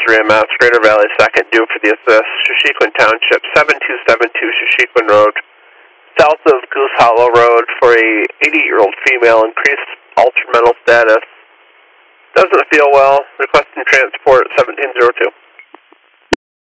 3 MS, Greater Valley 2nd, due for the assist. Shashequin Township, 7272 Shashequin Road, south of Goose Hollow Road for a 80-year-old female, increased altered mental status. Doesn't feel well. Requesting transport 1702.